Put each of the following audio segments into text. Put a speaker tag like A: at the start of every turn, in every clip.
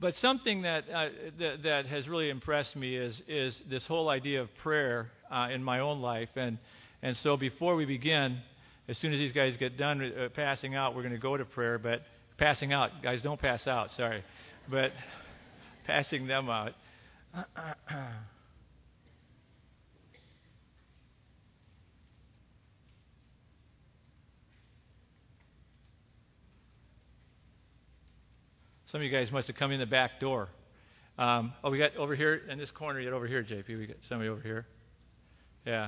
A: But something that has really impressed me is this whole idea of prayer in my own life. And so before we begin, as soon as these guys get done passing out, we're going to go to prayer. But passing out, guys, don't pass out. Sorry, but passing them out. Some of you guys must have come in the back door. We got over here in this corner, yet over here, JP. We got somebody over here. Yeah.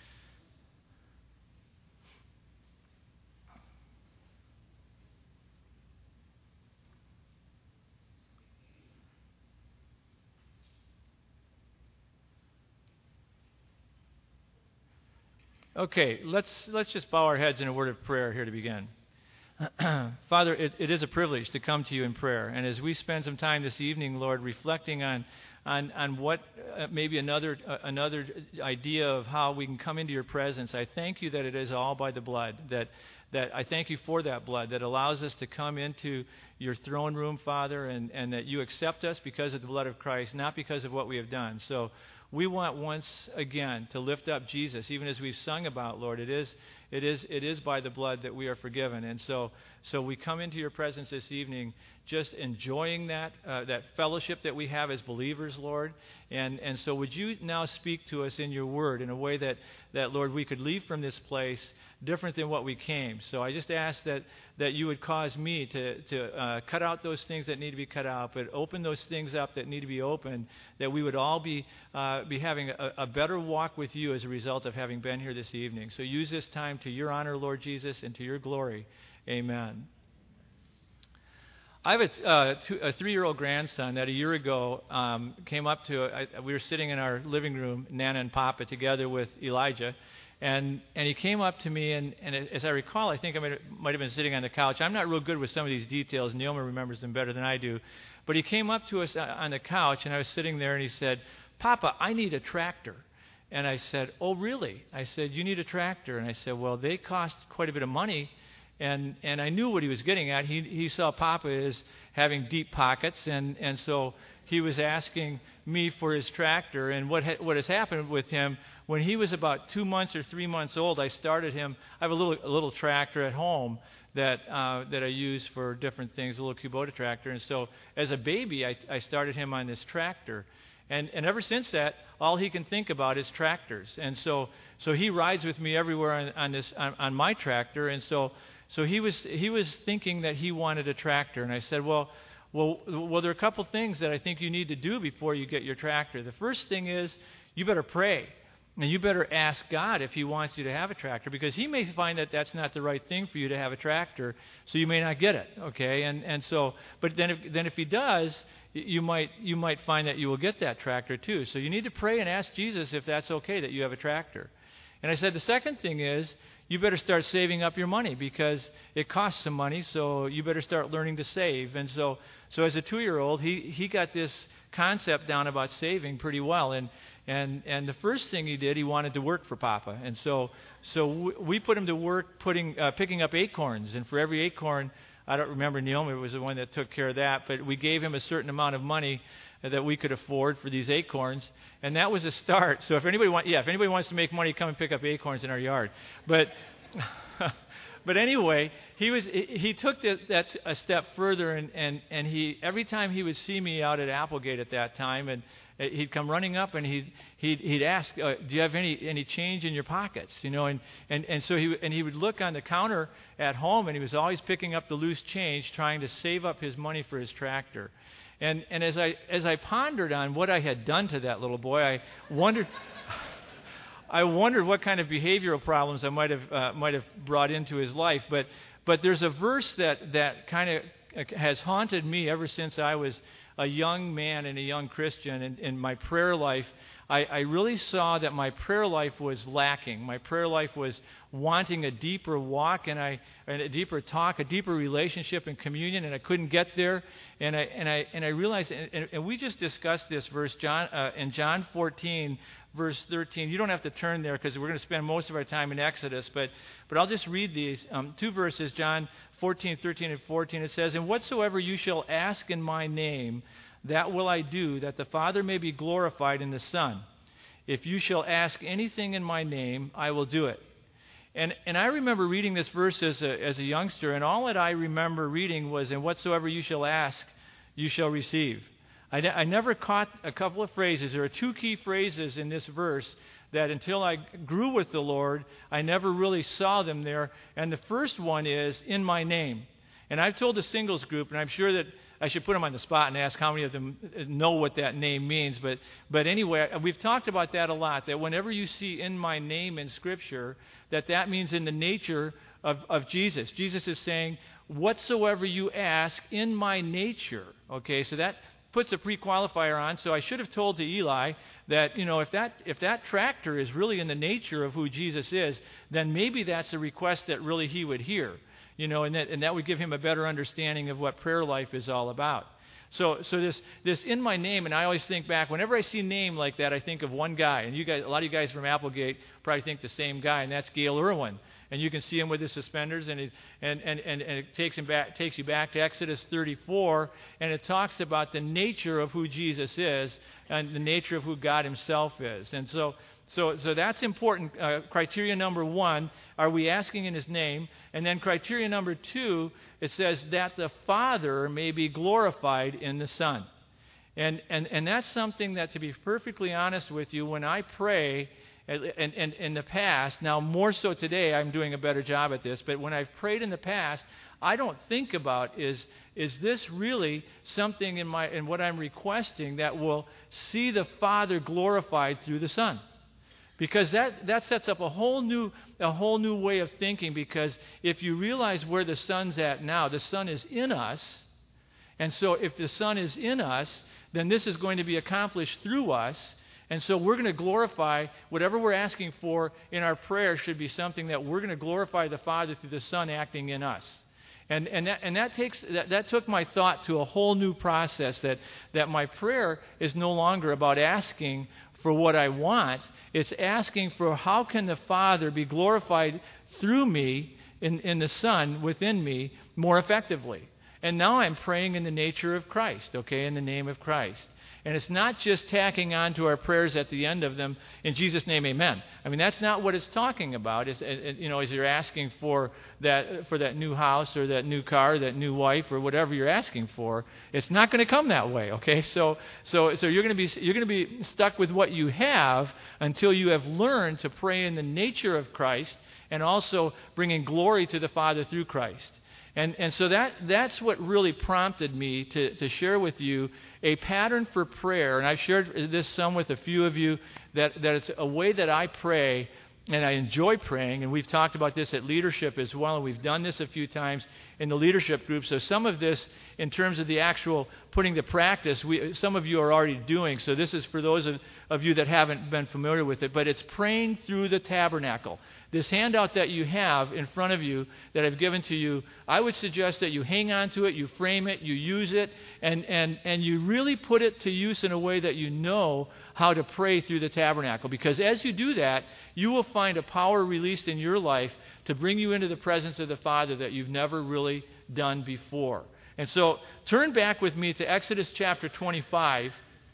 A: Okay, let's just bow our heads in a word of prayer here to begin. Father, it is a privilege to come to you in prayer. And as we spend some time this evening, Lord, reflecting on what maybe another idea of how we can come into your presence, I thank you that it is all by the blood, that I thank you for that blood that allows us to come into your throne room, Father, and that you accept us because of the blood of Christ, not because of what we have done. So we want once again to lift up Jesus, even as we've sung about, Lord. It is by the blood that we are forgiven. And so we come into your presence this evening just enjoying that fellowship that we have as believers, Lord. And so would you now speak to us in your word in a way that Lord, we could leave from this place different than what we came. So I just ask that you would cause me to cut out those things that need to be cut out, but open those things up that need to be opened, that we would all be having a better walk with you as a result of having been here this evening. So use this time to your honor, Lord Jesus, and to your glory. Amen. I have a 3-year-old grandson that a year ago came up to, we were sitting in our living room, Nana and Papa, together with Elijah, and he came up to me, and as I recall, I think I might have been sitting on the couch. I'm not real good with some of these details. Neoma remembers them better than I do. But he came up to us on the couch, and I was sitting there, and he said, "Papa, I need a tractor." And I said, "Oh, really?" I said, "You need a tractor?" And I said, "Well, they cost quite a bit of money." And I knew what he was getting at. He saw Papa as having deep pockets, and so he was asking me for his tractor. And what has happened with him, when he was about 2 months or 3 months old, I started him. I have a little tractor at home that I use for different things, a little Kubota tractor. And so as a baby, I started him on this tractor. And ever since that, all he can think about is tractors. And so he rides with me everywhere on my tractor. And so he was thinking that he wanted a tractor. And I said, well, there are a couple things that I think you need to do before you get your tractor. The first thing is you better pray. And you better ask God if he wants you to have a tractor, because he may find that that's not the right thing for you to have a tractor, so you may not get it, okay? And so, but then if he does, you might find that you will get that tractor too. So you need to pray and ask Jesus if that's okay that you have a tractor. And I said the second thing is you better start saving up your money, because it costs some money, so you better start learning to save. And so as a 2-year-old, he got this concept down about saving pretty well. And the first thing he did, he wanted to work for Papa. And so we put him to work picking up acorns. And for every acorn, I don't remember, Naomi was the one that took care of that, but we gave him a certain amount of money that we could afford for these acorns, and that was a start. So if anybody wants to make money, come and pick up acorns in our yard. But anyway, he took that a step further, and he, every time he would see me out at Applegate at that time, and he'd come running up and he'd ask, "Do you have any change in your pockets?" You know, and so he would look on the counter at home, and he was always picking up the loose change, trying to save up his money for his tractor. And as I pondered on what I had done to that little boy, I wondered what kind of behavioral problems I might have brought into his life. But there's a verse that kind of has haunted me ever since I was a young man and a young Christian. In my prayer life, I really saw that my prayer life was lacking. My prayer life was wanting a deeper walk and a deeper talk, a deeper relationship and communion, and I couldn't get there. And I realized, and we just discussed this verse in John 14, verse 13. You don't have to turn there because we're going to spend most of our time in Exodus, but I'll just read these two verses, John 14, 13, and 14. It says, "And whatsoever you shall ask in my name, that will I do, that the Father may be glorified in the Son. If you shall ask anything in my name, I will do it." And I remember reading this verse as a youngster, and all that I remember reading was, "And whatsoever you shall ask, you shall receive." I never caught a couple of phrases. There are two key phrases in this verse that until I grew with the Lord, I never really saw them there. And the first one is, "in my name." And I've told the singles group, and I'm sure that I should put them on the spot and ask how many of them know what that name means. But anyway, we've talked about that a lot, that whenever you see "in my name" in Scripture, that means in the nature of Jesus. Jesus is saying, whatsoever you ask in my nature. Okay, so that puts a pre-qualifier on. So I should have told to Eli that, if that tractor is really in the nature of who Jesus is, then maybe that's a request that really he would hear. And that would give him a better understanding of what prayer life is all about. So this "in my name," and I always think back, whenever I see a name like that, I think of one guy. And you guys, a lot of you guys from Applegate probably think the same guy, and that's Gail Irwin. And you can see him with his suspenders, and it takes you back to Exodus 34, and it talks about the nature of who Jesus is and the nature of who God himself is. And so that's important. Criteria number one, are we asking in his name? And then criteria number two, it says that the Father may be glorified in the Son. And that's something that, to be perfectly honest with you, when I pray, and in the past, now more so today, I'm doing a better job at this, but when I've prayed in the past, I don't think about is this really something in what I'm requesting that will see the Father glorified through the Son? Because that sets up a whole new way of thinking, because if you realize where the Son's at now, the Son is in us, and so if the Son is in us, then this is going to be accomplished through us. And so we're going to glorify whatever we're asking for in our prayer should be something that we're going to glorify the Father through the Son acting in us. And that took my thought to a whole new process, that my prayer is no longer about asking for what I want. It's asking for how can the Father be glorified through me in the Son within me more effectively. And now I'm praying in the nature of Christ, okay, in the name of Christ. And it's not just tacking on to our prayers at the end of them, "in Jesus' name, amen." I mean, that's not what it's talking about. As you're asking for that new house or that new car, that new wife, or whatever you're asking for, it's not going to come that way. Okay, so you're going to be stuck with what you have until you have learned to pray in the nature of Christ and also bringing glory to the Father through Christ. And so that's what really prompted me to share with you a pattern for prayer. And I've shared this some with a few of you, that it's a way that I pray, and I enjoy praying. And we've talked about this at leadership as well, and we've done this a few times in the leadership group. So some of this, in terms of the actual putting to practice, some of you are already doing. So this is for those of you that haven't been familiar with it. But it's praying through the tabernacle. This handout that you have in front of you that I've given to you, I would suggest that you hang on to it, you frame it, you use it, and you really put it to use in a way that you know how to pray through the tabernacle. Because as you do that, you will find a power released in your life to bring you into the presence of the Father that you've never really done before. And so turn back with me to Exodus chapter 25.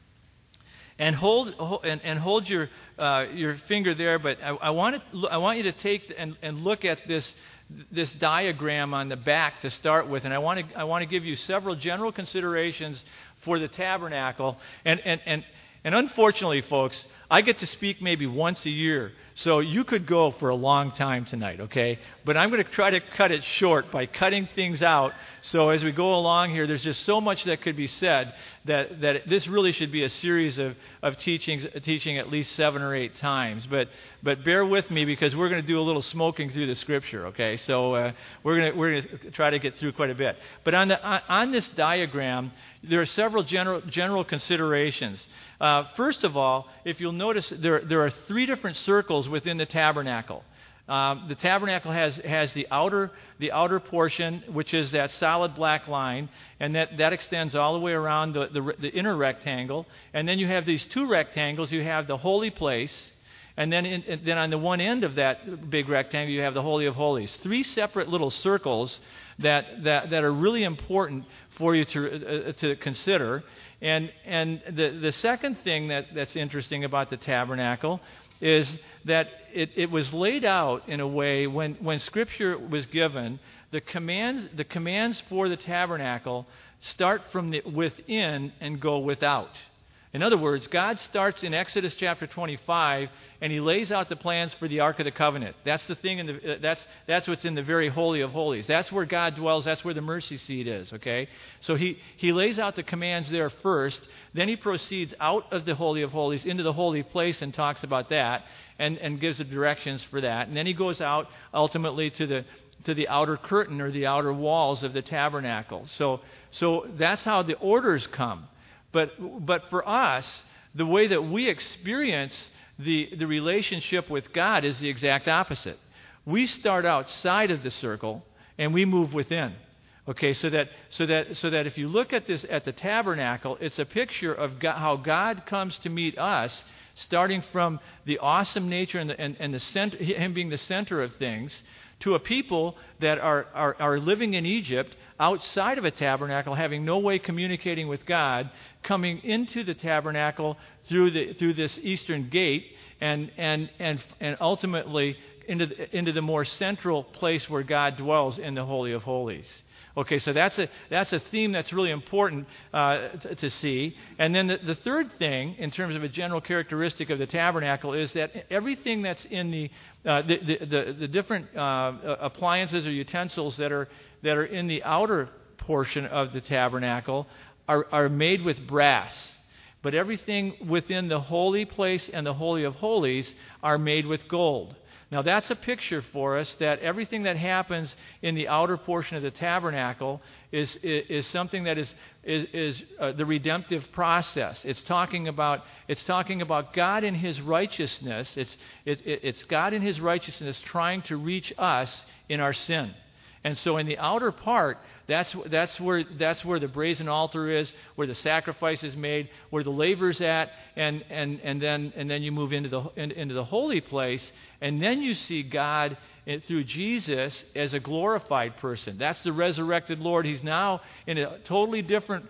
A: And hold your finger there, but I want you to take and look at this diagram on the back to start with, and I want to give you several general considerations for the tabernacle. And unfortunately, folks, I get to speak maybe once a year, so you could go for a long time tonight, okay? But I'm going to try to cut it short by cutting things out. So as we go along here, there's just so much that could be said that this really should be a series of teaching at least 7 or 8 times. But bear with me, because we're going to do a little smoking through the Scripture, okay? So we're going to try to get through quite a bit. But on this diagram, there are several general considerations. First of all, if you'll notice there are three different circles within the tabernacle. The tabernacle has the outer portion, which is that solid black line, and that extends all the way around the inner rectangle. And then you have these two rectangles. You have the holy place, and then on the one end of that big rectangle, you have the Holy of Holies. Three separate little circles that are really important for you to consider. And the second thing that's interesting about the tabernacle is that it was laid out in a way when Scripture was given, the commands for the tabernacle start from the within and go without. In other words, God starts in Exodus chapter 25, and He lays out the plans for the Ark of the Covenant. That's the thing, that's what's in the very Holy of Holies. That's where God dwells. That's where the mercy seat is. Okay, so He lays out the commands there first. Then He proceeds out of the Holy of Holies into the holy place and talks about that and gives the directions for that. And then He goes out ultimately to the outer curtain or the outer walls of the tabernacle. So that's how the orders come. But for us, the way that we experience the relationship with God is the exact opposite. We start outside of the circle and we move within. Okay, so that if you look at this at the tabernacle, it's a picture of God, how God comes to meet us, starting from the awesome nature and the center, Him being the center of things, to a people that are living in Egypt outside of a tabernacle, having no way communicating with God, coming into the tabernacle through this eastern gate, and ultimately into the more central place where God dwells in the Holy of Holies. Okay, so that's a theme that's really important to see. And then the third thing, in terms of a general characteristic of the tabernacle, is that everything that's in the different appliances or utensils that are in the outer portion of the tabernacle are made with brass. But everything within the holy place and the Holy of Holies are made with gold. Now, that's a picture for us that everything that happens in the outer portion of the tabernacle is something that is the redemptive process. It's talking about God in His righteousness. It's God in His righteousness trying to reach us in our sin. And so in the outer part, that's where the brazen altar is, where the sacrifice is made, where the laver's at, and then you move into the holy place, and then you see God through Jesus as a glorified person. That's the resurrected Lord. He's now in a totally different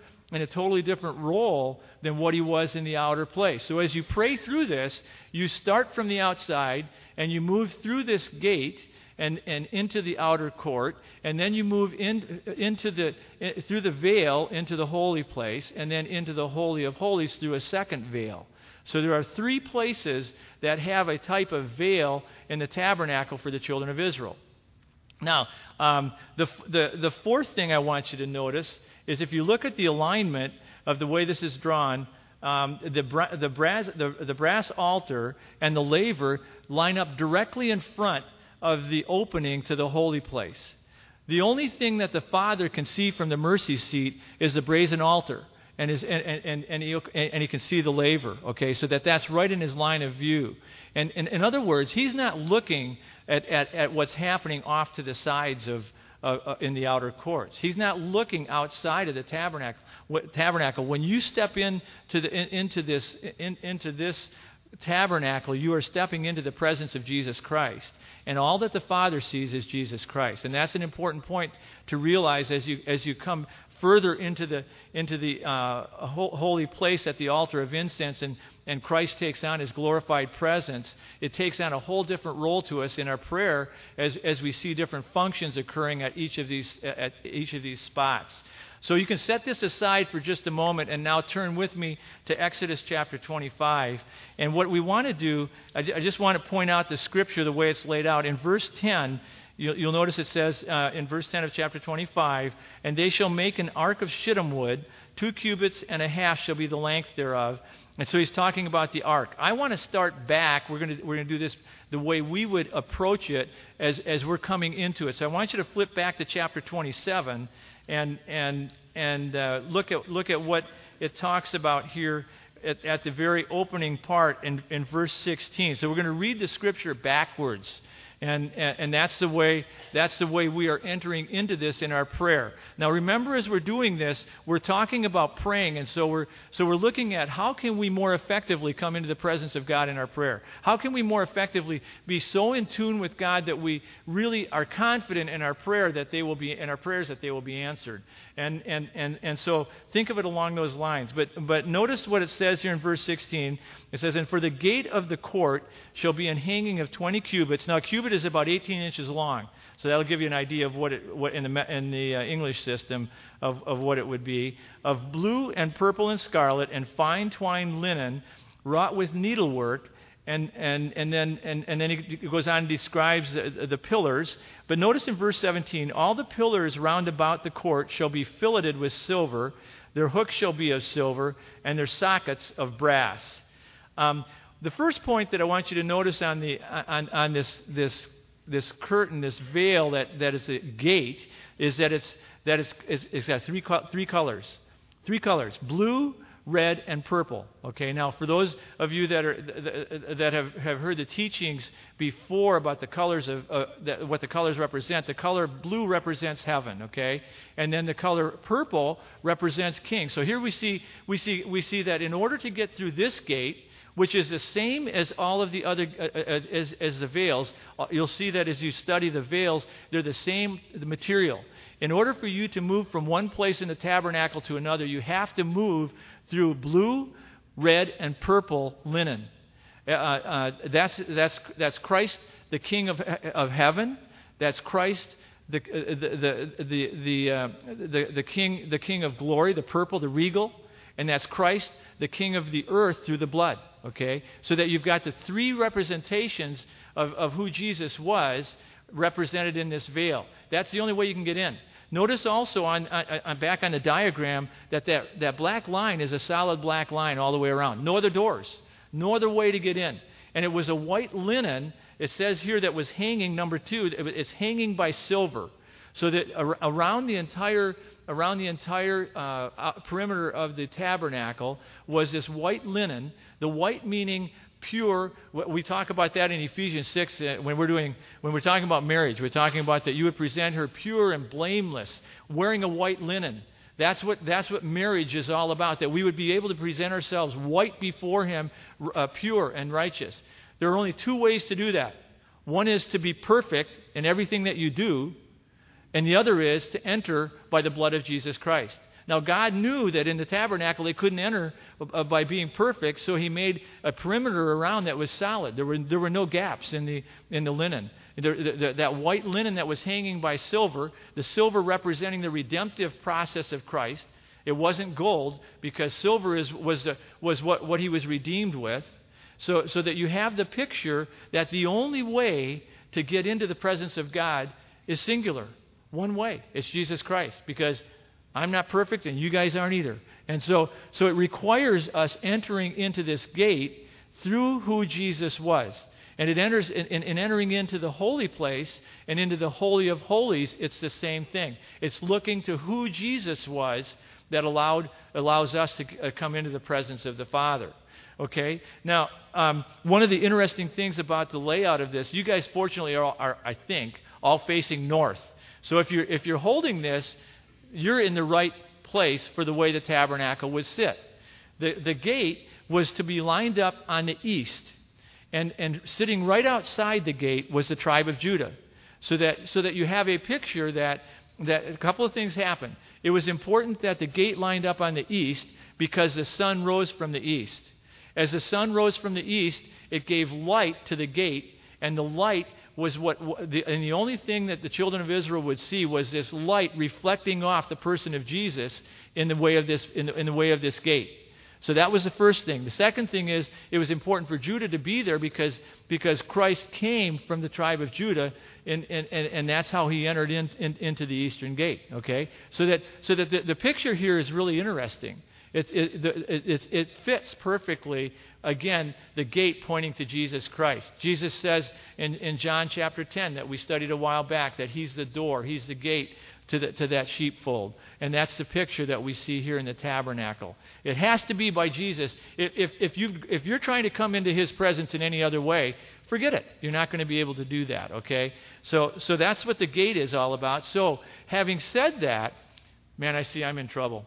A: role than what He was in the outer place. So as you pray through this, you start from the outside and you move through this gate and into the outer court, and then you move through the veil into the holy place, and then into the Holy of Holies through a second veil. So there are three places that have a type of veil in the tabernacle for the children of Israel. Now, the fourth thing I want you to notice is if you look at the alignment of the way this is drawn, the brass altar and the laver line up directly in front of the opening to the holy place. The only thing that the Father can see from the mercy seat is the brazen altar, and he can see the laver. Okay, so that's right in His line of view. And in other words, He's not looking at what's happening off to the sides of in the outer courts. He's not looking outside of the tabernacle. When you step into this tabernacle, you are stepping into the presence of Jesus Christ. And all that the Father sees is Jesus Christ. And that's an important point to realize as you come further into the holy place at the altar of incense, and Christ takes on His glorified presence. It takes on a whole different role to us in our prayer as we see different functions occurring at each of these spots. So you can set this aside for just a moment and now turn with me to Exodus chapter 25. And what we want to do, I just want to point out the Scripture the way it's laid out. In verse 10, you'll notice it says in verse 10 of chapter 25, "And they shall make an ark of shittim wood, 2 cubits and a half shall be the length thereof." And so he's talking about the ark. I want to start back. We're going to do this the way we would approach it as we're coming into it. So I want you to flip back to chapter 27 and look at what it talks about here at the very opening part in verse 16. So we're going to read the scripture backwards. And that's the way we are entering into this in our prayer. Now remember, as we're doing this, we're talking about praying, and so we're looking at how can we more effectively come into the presence of God in our prayer? How can we more effectively be so in tune with God that we really are confident in our prayer that they will be in our prayers that they will be answered? And so think of it along those lines. But notice what it says here in verse 16. It says, "And for the gate of the court shall be an hanging of 20 cubits." Now, a cubit is about 18 inches long, so that'll give you an idea of what in the English system of what it would be, of blue and purple and scarlet and fine twined linen, wrought with needlework. And then he goes on and describes the pillars. But notice in verse 17, "All the pillars round about the court shall be filleted with silver. Their hooks shall be of silver, and their sockets of brass." The first point that I want you to notice on this curtain, this veil that is a gate, is that it's got three colors. Three colors: blue, red, and purple. Okay. Now, for those of you that have heard the teachings before about the colors of what the colors represent, the color blue represents heaven. Okay, and then the color purple represents king. So here we see that in order to get through this gate, which is the same as all of the other, as the veils. You'll see that as you study the veils, they're the material. In order for you to move from one place in the tabernacle to another, you have to move through blue, red, and purple linen. That's Christ, the King of heaven. That's Christ, the King of glory, the purple, the regal. And that's Christ, the King of the earth, through the blood. Okay? So that you've got the three representations of who Jesus was represented in this veil. That's the only way you can get in. Notice also on back on the diagram that black line is a solid black line all the way around. No other doors. No other way to get in. And it was a white linen, it says here, that was hanging, number 2, it's hanging by silver. So that around the entire perimeter of the tabernacle was this white linen, the white meaning pure. We talk about that in Ephesians 6 when we're talking about marriage. We're talking about that you would present her pure and blameless, wearing a white linen. That's what marriage is all about, that we would be able to present ourselves white before Him, pure and righteous. There are only two ways to do that. One is to be perfect in everything that you do, and the other is to enter by the blood of Jesus Christ. Now, God knew that in the tabernacle they couldn't enter by being perfect, so He made a perimeter around that was solid. There were no gaps in the linen. That white linen that was hanging by silver, the silver representing the redemptive process of Christ. It wasn't gold, because silver was what He was redeemed with. So that you have the picture that the only way to get into the presence of God is singular. One way. It's Jesus Christ, because I'm not perfect and you guys aren't either. And so it requires us entering into this gate through who Jesus was. And it enters in entering into the holy place and into the Holy of Holies, it's the same thing. It's looking to who Jesus was that allows us to come into the presence of the Father. Okay? Now, one of the interesting things about the layout of this, you guys fortunately are I think, all facing north. So if you're holding this, you're in the right place for the way the tabernacle would sit. The gate was to be lined up on the east, and sitting right outside the gate was the tribe of Judah. So that you have a picture that a couple of things happened. It was important that the gate lined up on the east because the sun rose from the east. As the sun rose from the east, it gave light to the gate, and the light was and the only thing that the children of Israel would see was this light reflecting off the person of Jesus in the way of this gate. So that was the first thing. The second thing is it was important for Judah to be there because Christ came from the tribe of Judah, and that's how He entered into the eastern gate. Okay, so that the picture here is really interesting. It fits perfectly, again, the gate pointing to Jesus Christ. Jesus says in John chapter 10 that we studied a while back that He's the door, He's the gate to that sheepfold. And that's the picture that we see here in the tabernacle. It has to be by Jesus. If you're trying to come into his presence in any other way, forget it. You're not going to be able to do that, okay? So that's what the gate is all about. So having said that, man, I see I'm in trouble.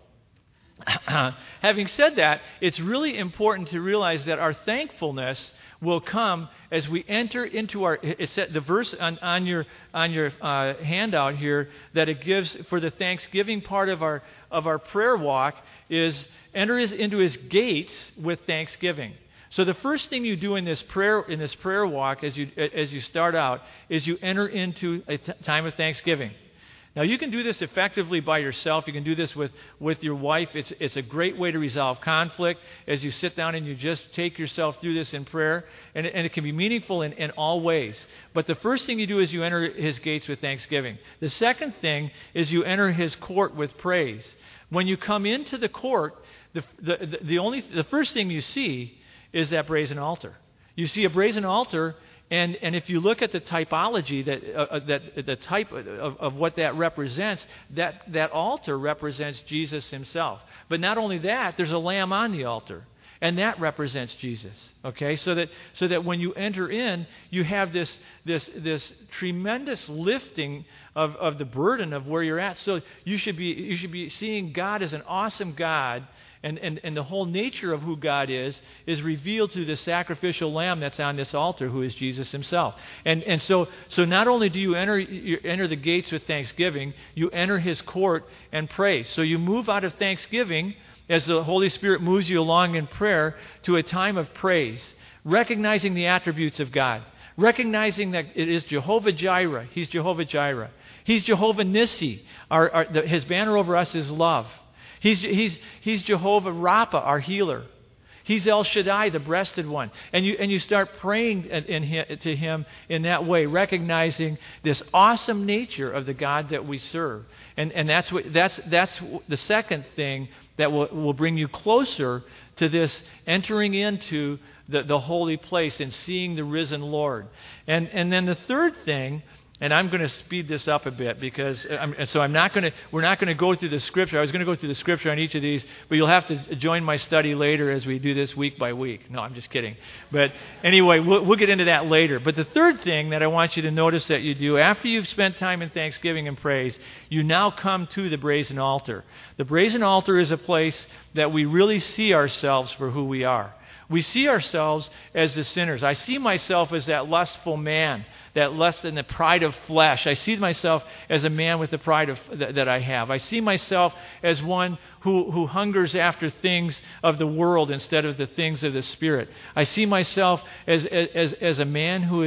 A: Having said that, it's really important to realize that our thankfulness will come as we enter into our. It's the verse on your handout here that it gives for the Thanksgiving part of our prayer walk is enter into his gates with thanksgiving. So the first thing you do in this prayer walk as you start out is you enter into a time of thanksgiving. Now, you can do this effectively by yourself. You can do this with your wife. It's a great way to resolve conflict as you sit down and you just take yourself through this in prayer. And it can be meaningful in all ways. But the first thing you do is you enter his gates with thanksgiving. The second thing is you enter his court with praise. When you come into the court, the first thing you see is that brazen altar. You see a brazen altar. And if you look at the typology, the type of what that represents, that altar represents Jesus himself. But not only that, there's a lamb on the altar, and that represents Jesus. Okay, so that when you enter in, you have this tremendous lifting of the burden of where you're at. So you should be seeing God as an awesome God. And the whole nature of who God is revealed through the sacrificial lamb that's on this altar, who is Jesus himself. And so not only do you enter the gates with thanksgiving, you enter his court and pray. So you move out of thanksgiving as the Holy Spirit moves you along in prayer to a time of praise, recognizing the attributes of God, recognizing that it is Jehovah Jireh. He's Jehovah Jireh. He's Jehovah Nissi. His banner over us is love. He's Jehovah Rapha, our healer. He's El Shaddai, the breasted one. And you start praying to him in that way, recognizing this awesome nature of the God that we serve. And that's the second thing that will bring you closer to this entering into the holy place and seeing the risen Lord. And then the third thing, and I'm going to speed this up a bit because we're not going to go through the scripture. I was going to go through the scripture on each of these, but you'll have to join my study later as we do this week by week. No, I'm just kidding. But anyway, we'll get into that later. But the third thing that I want you to notice that you do after you've spent time in thanksgiving and praise, you now come to the brazen altar. The brazen altar is a place that we really see ourselves for who we are. We see ourselves as the sinners. I see myself as that lustful man, that lust and the pride of flesh. I see myself as a man with the pride that I have. I see myself as one who hungers after things of the world instead of the things of the Spirit. I see myself as a man who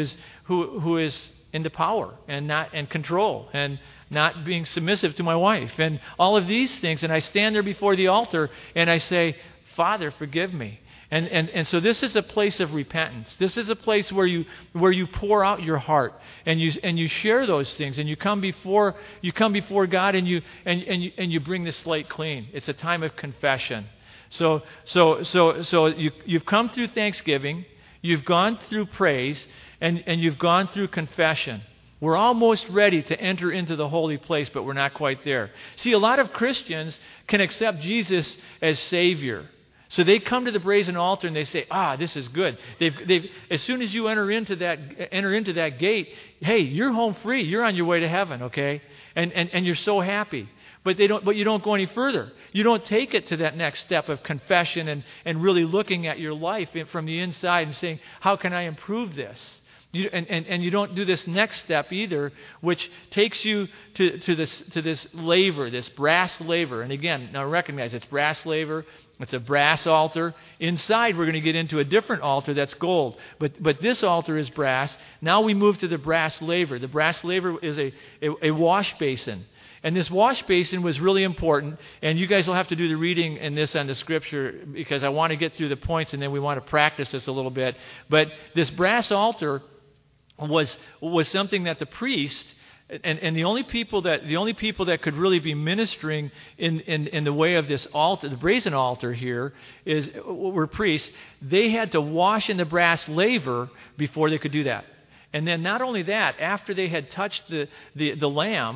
A: is into power and control and not being submissive to my wife and all of these things. And I stand there before the altar and I say, Father, forgive me. And so this is a place of repentance. This is a place where you pour out your heart and you share those things and you come before God and you bring the slate clean. It's a time of confession. So you've come through thanksgiving, you've gone through praise, and you've gone through confession. We're almost ready to enter into the holy place, but we're not quite there. See, a lot of Christians can accept Jesus as Savior. So they come to the brazen altar and they say, this is good. They've as soon as you enter into that gate, hey, you're home free. You're on your way to heaven, okay? And you're so happy. But you don't go any further. You don't take it to that next step of confession and really looking at your life from the inside and saying, how can I improve this? And you don't do this next step either, which takes you to this laver, this brass laver. And again, now recognize it's brass laver. It's a brass altar. Inside, we're going to get into a different altar that's gold. But this altar is brass. Now we move to the brass laver. The brass laver is a wash basin. And this wash basin was really important. And you guys will have to do the reading in this on the scripture because I want to get through the points and then we want to practice this a little bit. But this brass altar was something that the priest and the only people that could really be ministering in the way of this altar, the brazen altar here, were priests. They had to wash in the brass laver before they could do that. And then not only that, after they had touched the lamb,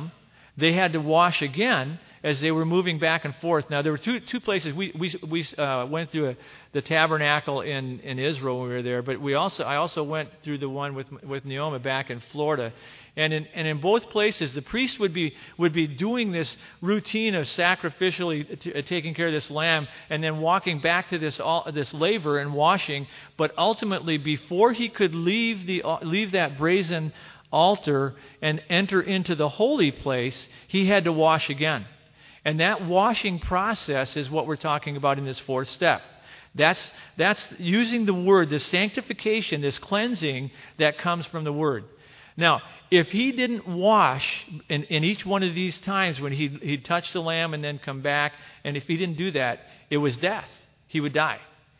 A: They had to wash again as they were moving back and forth. Now, there were two places. We went through the tabernacle in Israel when we were there, but I also went through the one with Naomi back in Florida. And in both places, the priest would be doing this routine of sacrificially taking care of this lamb and then walking back to this laver and washing. But ultimately, before he could leave that brazen altar and enter into the holy place, he had to wash again. And that washing process is what we're talking about in this fourth step. That's using the Word, this sanctification, this cleansing that comes from the Word. Now, if he didn't wash in each one of these times when he'd touch the lamb and then come back, and if he didn't do that, it was death. He would die.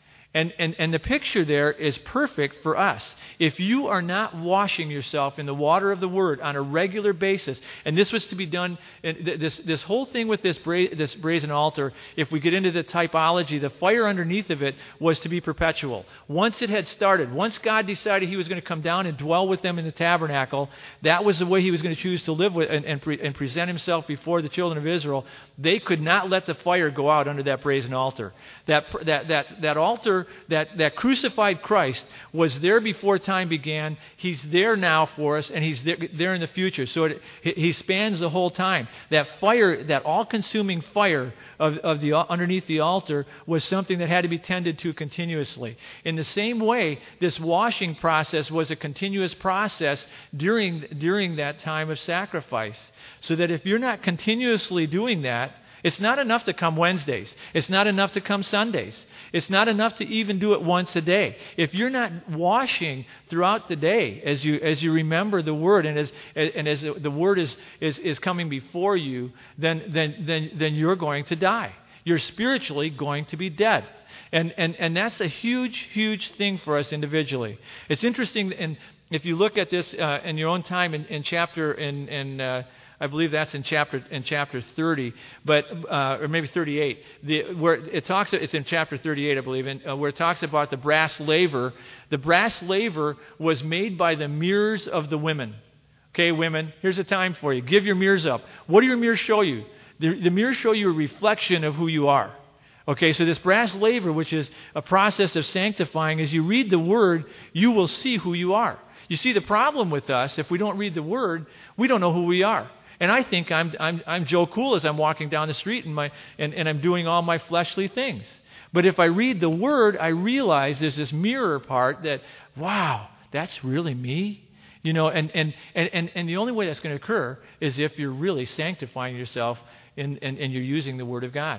A: And the picture there is perfect for us. If you are not washing yourself in the water of the Word on a regular basis, and this was to be done, this whole thing with this brazen altar, if we get into the typology, the fire underneath of it was to be perpetual. Once it had started, once God decided He was going to come down and dwell with them in the tabernacle, that was the way He was going to choose to live with and present Himself before the children of Israel. They could not let the fire go out under that brazen altar. That altar, that crucified Christ was there before time began. He's there now for us, and He's there in the future. So He spans the whole time. That fire, that all-consuming fire of the underneath the altar was something that had to be tended to continuously. In the same way, this washing process was a continuous process during that time of sacrifice. So that if you're not continuously doing that, it's not enough to come Wednesdays. It's not enough to come Sundays. It's not enough to even do it once a day. If you're not washing throughout the day as you remember the Word and as the Word is coming before you, then you're going to die. You're spiritually going to be dead. And that's a huge thing for us individually. It's interesting, and if you look at this in your own time in chapter I believe that's in chapter 30, but or maybe 38. Where it talks, it's in chapter 38, I believe, where it talks about the brass laver. The brass laver was made by the mirrors of the women. Okay, women, here's a time for you. Give your mirrors up. What do your mirrors show you? The mirrors show you a reflection of who you are. Okay, so this brass laver, which is a process of sanctifying, as you read the Word, you will see who you are. You see, the problem with us, if we don't read the Word, we don't know who we are. And I think I'm Joe Cool as I'm walking down the street and I'm doing all my fleshly things. But if I read the Word, I realize there's this mirror part that, wow, that's really me. You know, and the only way that's going to occur is if you're really sanctifying yourself and you're using the Word of God.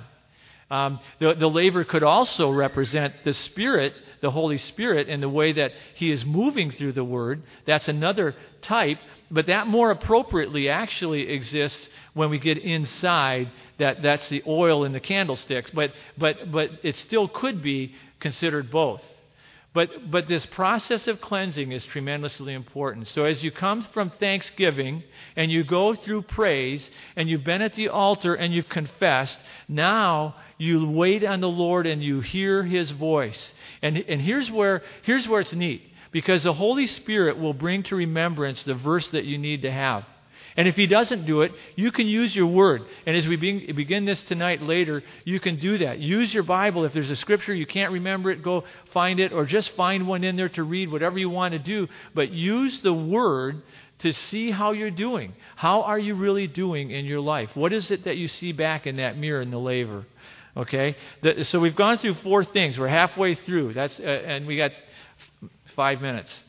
A: The laver could also represent the Spirit, the Holy Spirit, in the way that He is moving through the Word. That's another type, but that more appropriately actually exists when we get inside. That's the oil in the candlesticks, but it still could be considered both. But this process of cleansing is tremendously important. So as you come from thanksgiving and you go through praise and you've been at the altar and you've confessed, now you wait on the Lord and you hear His voice. And here's where it's neat, because the Holy Spirit will bring to remembrance the verse that you need to have. And if He doesn't do it, you can use your Word. And as we begin this tonight later, you can do that. Use your Bible. If there's a scripture, you can't remember it, go find it, or just find one in there to read, whatever you want to do. But use the Word to see how you're doing. How are you really doing in your life? What is it that you see back in that mirror in the laver? Okay? So we've gone through 4 things. We're halfway through. That's and we got 5 minutes.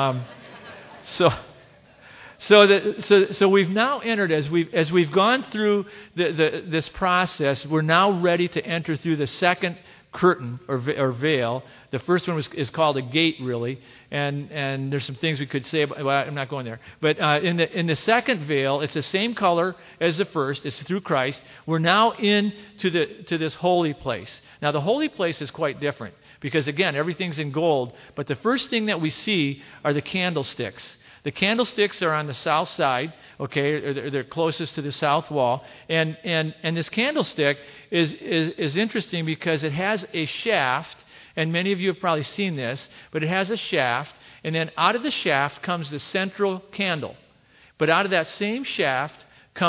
A: So we've now entered, as we've gone through this process, we're now ready to enter through the second curtain or veil. The first one is called a gate, really, and there's some things we could say about. Well, I'm not going there. But in the second veil, it's the same color as the first. It's through Christ. We're now into this holy place. Now the holy place is quite different because again, everything's in gold. But the first thing that we see are the candlesticks. The candlesticks are on the south side, okay, they're closest to the south wall. And this candlestick is interesting because it has a shaft, and many of you have probably seen this, but it has a shaft, and then out of the shaft comes the central candle. But out of that same shaft come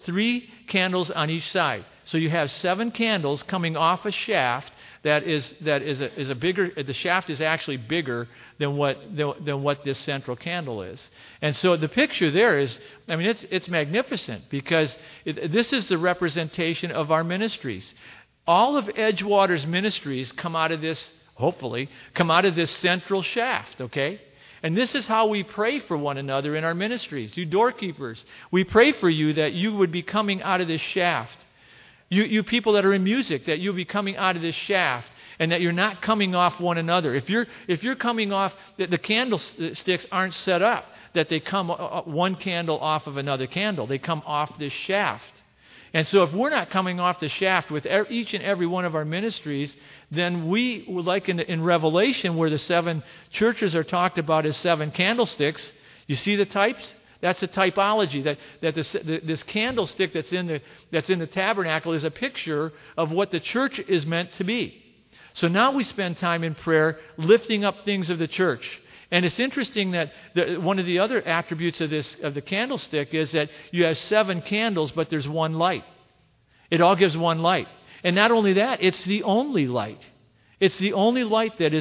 A: 3 candles on each side. So you have 7 candles coming off a shaft that is a bigger. The shaft is actually bigger than what this central candle is. And so the picture there is, I mean, it's magnificent, because this is the representation of our ministries. All of Edgewater's ministries come out of this, hopefully, come out of this central shaft, okay? And this is how we pray for one another in our ministries. You doorkeepers, we pray for you that you would be coming out of this shaft. You people that are in music, that you'll be coming out of this shaft, and that you're not coming off one another. If you're coming off, the candlesticks aren't set up that they come one candle off of another candle. They come off this shaft. And so if we're not coming off the shaft with each and every one of our ministries, then we, like in Revelation, where the 7 churches are talked about as 7 candlesticks, you see the types? That's a typology, that this candlestick that's in the tabernacle is a picture of what the church is meant to be. So now we spend time in prayer lifting up things of the church. And it's interesting that one of the other attributes of the candlestick is that you have 7 candles, but there's one light. It all gives one light. And not only that, it's the only light. It's the only light that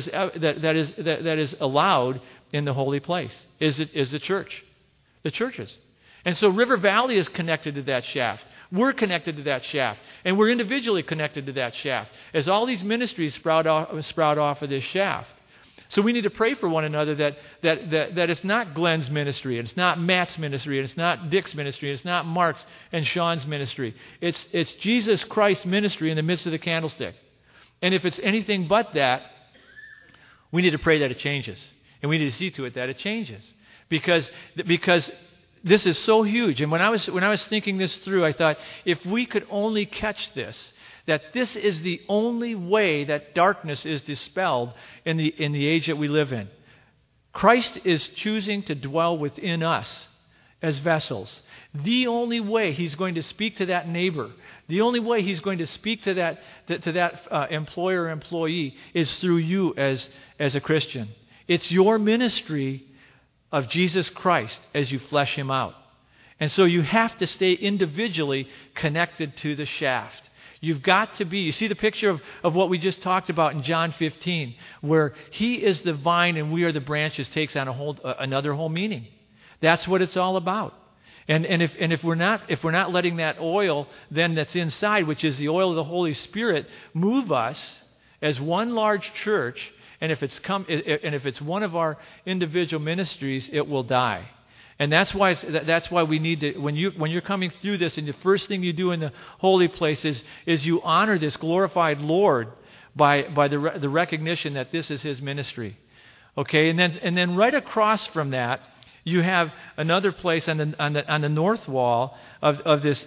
A: is allowed in the holy place, is the church. The churches. And so River Valley is connected to that shaft. We're connected to that shaft. And we're individually connected to that shaft, as all these ministries sprout off of this shaft. So we need to pray for one another that it's not Glenn's ministry, and it's not Matt's ministry, and it's not Dick's ministry, and it's not Mark's and Sean's ministry. It's Jesus Christ's ministry in the midst of the candlestick. And if it's anything but that, we need to pray that it changes. And we need to see to it that it changes. Because this is so huge. And when I was thinking this through, I thought, if we could only catch this, that this is the only way that darkness is dispelled in the age that we live in. Christ is choosing to dwell within us as vessels. The only way He's going to speak to that neighbor, the only way He's going to speak to that employer or employee is through you as a Christian. It's your ministry of Jesus Christ as you flesh Him out. And so you have to stay individually connected to the shaft. You've got to be. You see the picture of what we just talked about in John 15, where He is the vine and we are the branches, takes on another whole meaning. That's what it's all about. And if we're not letting that oil then that's inside, which is the oil of the Holy Spirit, move us as one large church, and if it's one of our individual ministries, it will die. And that's why we need to, when you're coming through this, and the first thing you do in the holy place is you honor this glorified Lord by the recognition that this is His ministry. Okay, and then right across from that, you have another place on the north wall of this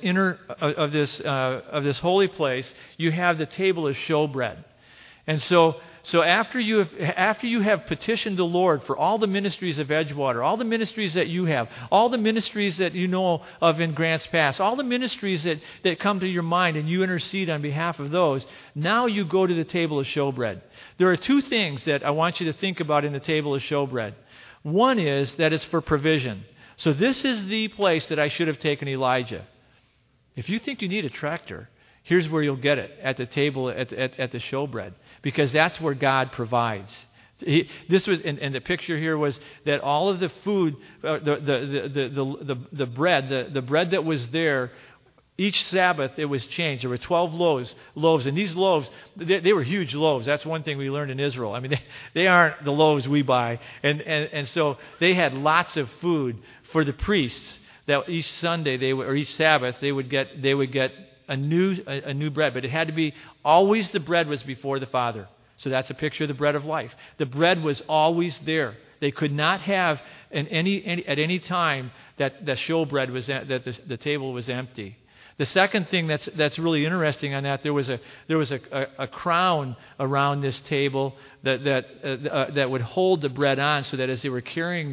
A: holy place. You have the table of showbread, and so after you have petitioned the Lord for all the ministries of Edgewater, all the ministries that you have, all the ministries that you know of in Grants Pass, all the ministries that come to your mind, and you intercede on behalf of those, now you go to the table of showbread. There are 2 things that I want you to think about in the table of showbread. One is that it's for provision. So this is the place that I should have taken Elijah. If you think you need a tractor, here's where you'll get it, at the table at the showbread, because that's where God provides. This was, and the picture here was that all of the food, the bread that was there, each Sabbath it was changed. There were 12 loaves, and these loaves, they were huge loaves. That's one thing we learned in Israel. I mean, they aren't the loaves we buy, and so they had lots of food for the priests. That each Sunday or each Sabbath they would get a new bread, but it had to be always the bread was before the Father. So that's a picture of the bread of life. The bread was always there. They could not have at any time that the showbread was that the table was empty. The second thing that's really interesting on that, there was a crown around this table that would hold the bread on, so that as they were carrying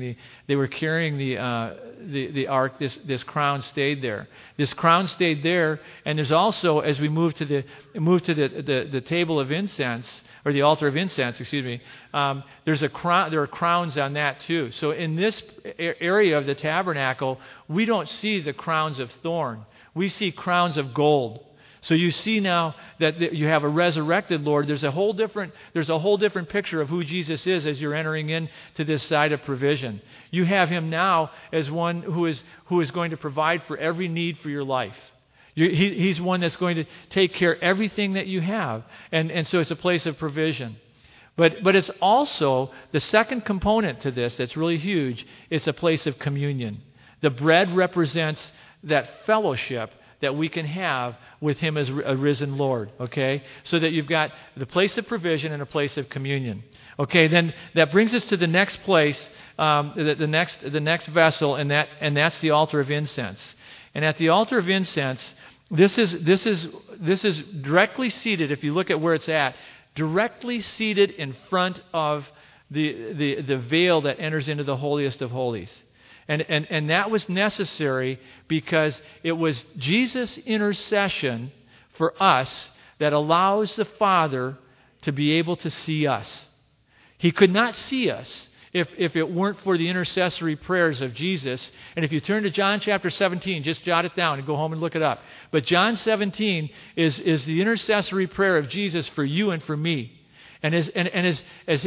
A: the ark, this crown stayed there. This crown stayed there, and there's also, as we move to the table of incense, or the altar of incense, excuse me, there's a crown. There are crowns on that too. So in this area of the tabernacle, we don't see the crowns of thorn. We see crowns of gold. So you see now that you have a resurrected Lord. There's a whole different picture of who Jesus is as you're entering into this side of provision. You have him now as one who is going to provide for every need for your life. He's one that's going to take care of everything that you have. And so it's a place of provision. But it's also the second component to this that's really huge. It's a place of communion. The bread represents that fellowship that we can have with him as a risen Lord, okay? So that you've got the place of provision and a place of communion. Okay, then that brings us to the next place, the next vessel, and that's the altar of incense. And at the altar of incense, this is directly seated, if you look at where it's at, directly seated in front of the veil that enters into the holiest of holies. And that was necessary because it was Jesus' intercession for us that allows the Father to be able to see us. He could not see us if it weren't for the intercessory prayers of Jesus. And if you turn to John chapter 17, just jot it down and go home and look it up. But John 17 is the intercessory prayer of Jesus for you and for me. And as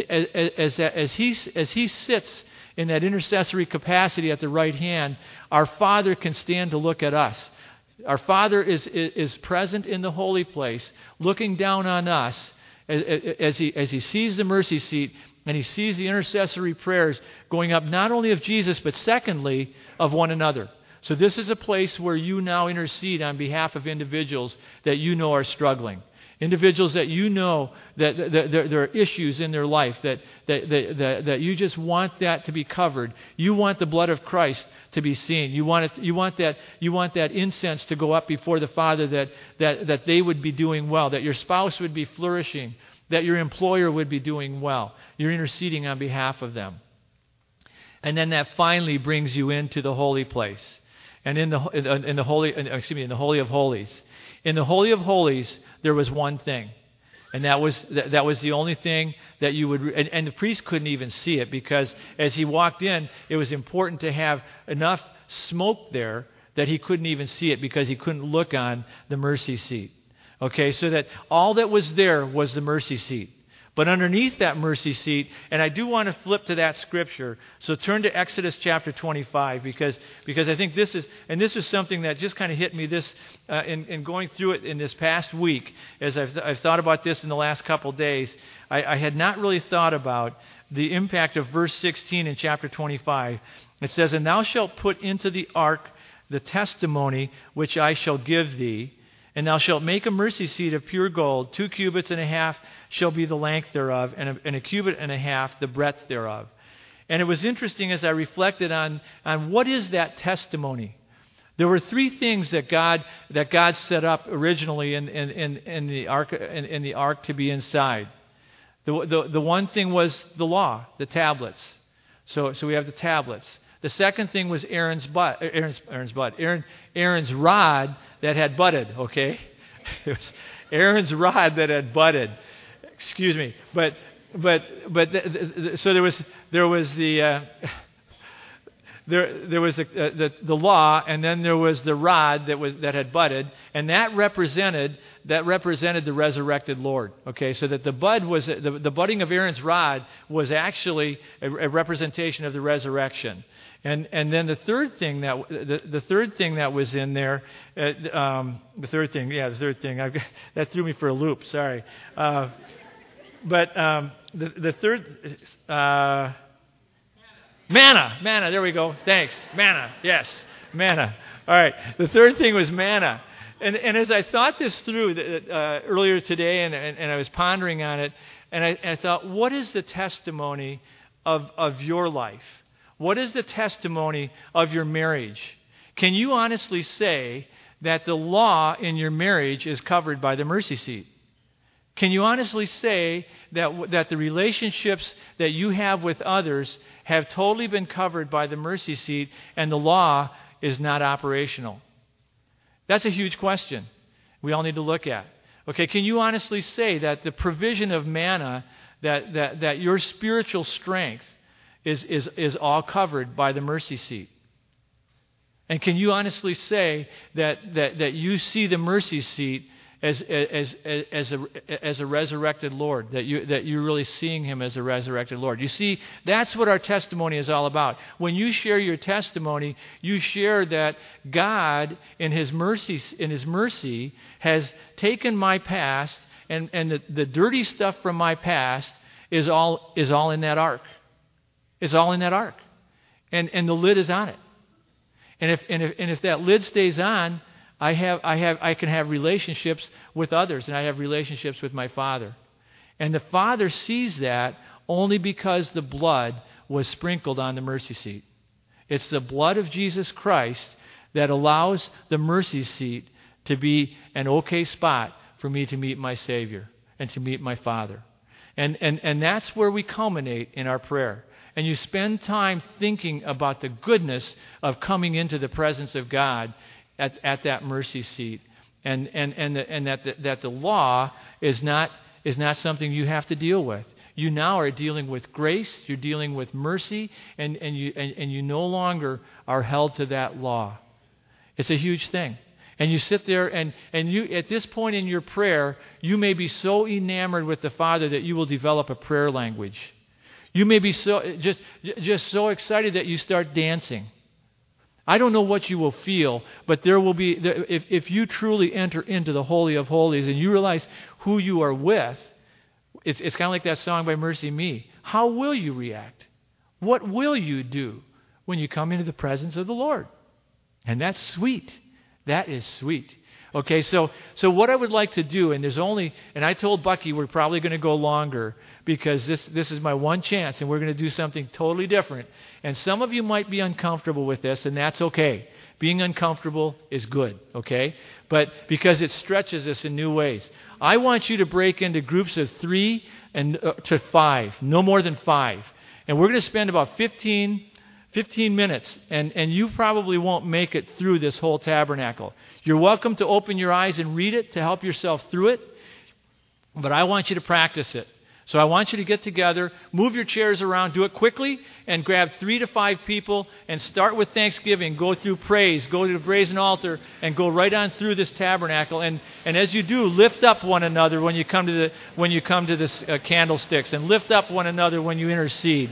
A: he sits in that intercessory capacity at the right hand, our Father can stand to look at us. Our Father is present in the holy place, looking down on us as he sees the mercy seat and he sees the intercessory prayers going up not only of Jesus, but secondly, of one another. So this is a place where you now intercede on behalf of individuals that you know are struggling. Individuals that you know that there are issues in their life that you just want that to be covered. You want the blood of Christ to be seen. You want that incense to go up before the Father, that they would be doing well, that your spouse would be flourishing, that your employer would be doing well. You're interceding on behalf of them. And then that finally brings you into the holy place. And in the Holy of Holies. In the Holy of Holies, there was one thing, and that was the only thing that you would. And the priest couldn't even see it because as he walked in, it was important to have enough smoke there that he couldn't even see it because he couldn't look on the mercy seat. Okay, so that all that was there was the mercy seat. But underneath that mercy seat, and I do want to flip to that scripture, so turn to Exodus chapter 25, because I think this is something that just kind of hit me in going through it in this past week, as I've thought about this in the last couple days. I had not really thought about the impact of verse 16 in chapter 25. It says, "And thou shalt put into the ark the testimony which I shall give thee, and thou shalt make a mercy seat of pure gold, 2 cubits and a half shall be the length thereof, and a cubit and a half the breadth thereof." And it was interesting as I reflected on what is that testimony. There were three things that God set up originally in the ark to be inside. The one thing was the law, the tablets. So we have the tablets. The second thing was Aaron's rod that had budded, okay? It was Aaron's rod that had budded. Excuse me. So there was the law, and then there was the rod that had budded, and that represented the resurrected Lord. Okay, so that the budding of Aaron's rod was actually a representation of the resurrection. And then the third thing that was in there, the third thing, that threw me for a loop. Sorry, but the third. Manna, there we go. Thanks. Manna, yes, manna. All right, the third thing was manna. And as I thought this through earlier today, and I was pondering on it, and I thought, what is the testimony of your life? What is the testimony of your marriage? Can you honestly say that the law in your marriage is covered by the mercy seat? Can you honestly say that the relationships that you have with others have totally been covered by the mercy seat and the law is not operational? That's a huge question we all need to look at. Okay, can you honestly say that the provision of manna, that your spiritual strength is all covered by the mercy seat? And can you honestly say that you see the mercy seat as a resurrected Lord, that you're really seeing him as a resurrected Lord? You see, that's what our testimony is all about. When you share your testimony, you share that God in his mercy has taken my past, and the dirty stuff from my past is all in that ark. It's all in that ark. And the lid is on it. And if that lid stays on, I can have relationships with others, and I have relationships with my Father. And the Father sees that only because the blood was sprinkled on the mercy seat. It's the blood of Jesus Christ that allows the mercy seat to be an okay spot for me to meet my Savior and to meet my Father. And that's where we culminate in our prayer. And you spend time thinking about the goodness of coming into the presence of God at that mercy seat, and that the law is not something you have to deal with. You now are dealing with grace. You're dealing with mercy, and you no longer are held to that law. It's a huge thing. And you sit there, and you, at this point in your prayer, you may be so enamored with the Father that you will develop a prayer language. You may be so just so excited that you start dancing. I don't know what you will feel, but there will be, if you truly enter into the Holy of Holies and you realize who you are with, it's kind of like that song by Mercy Me. How will you react? What will you do when you come into the presence of the Lord? And that's sweet. That is sweet. Okay, so what I would like to do, and I told Bucky we're probably going to go longer because this is my one chance, and we're going to do something totally different. And some of you might be uncomfortable with this, and that's okay. Being uncomfortable is good, okay? But because it stretches us in new ways. I want you to break into groups of 3 and to 5, no more than 5. And we're going to spend about 15 minutes, and you probably won't make it through this whole tabernacle. You're welcome to open your eyes and read it to help yourself through it, but I want you to practice it. So I want you to get together, move your chairs around, do it quickly, and grab 3 to 5 people, and start with thanksgiving, go through praise, go to the brazen altar, and go right on through this tabernacle. And as you do, lift up one another when you come to the candlesticks, and lift up one another when you intercede.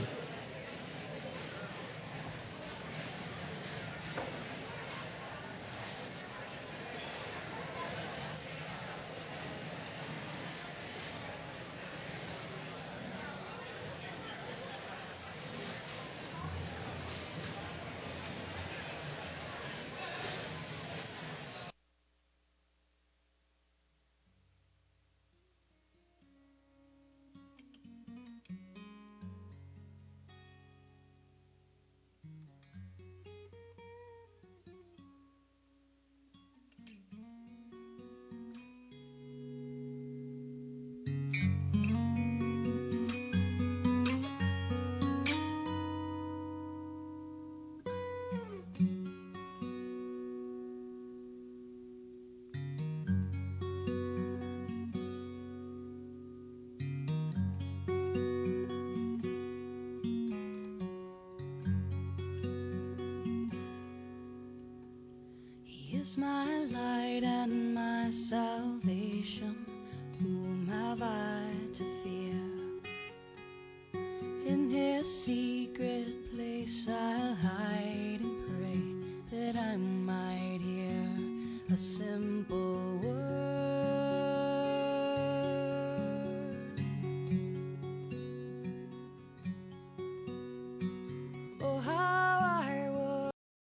B: He is my light and my salvation. Whom have I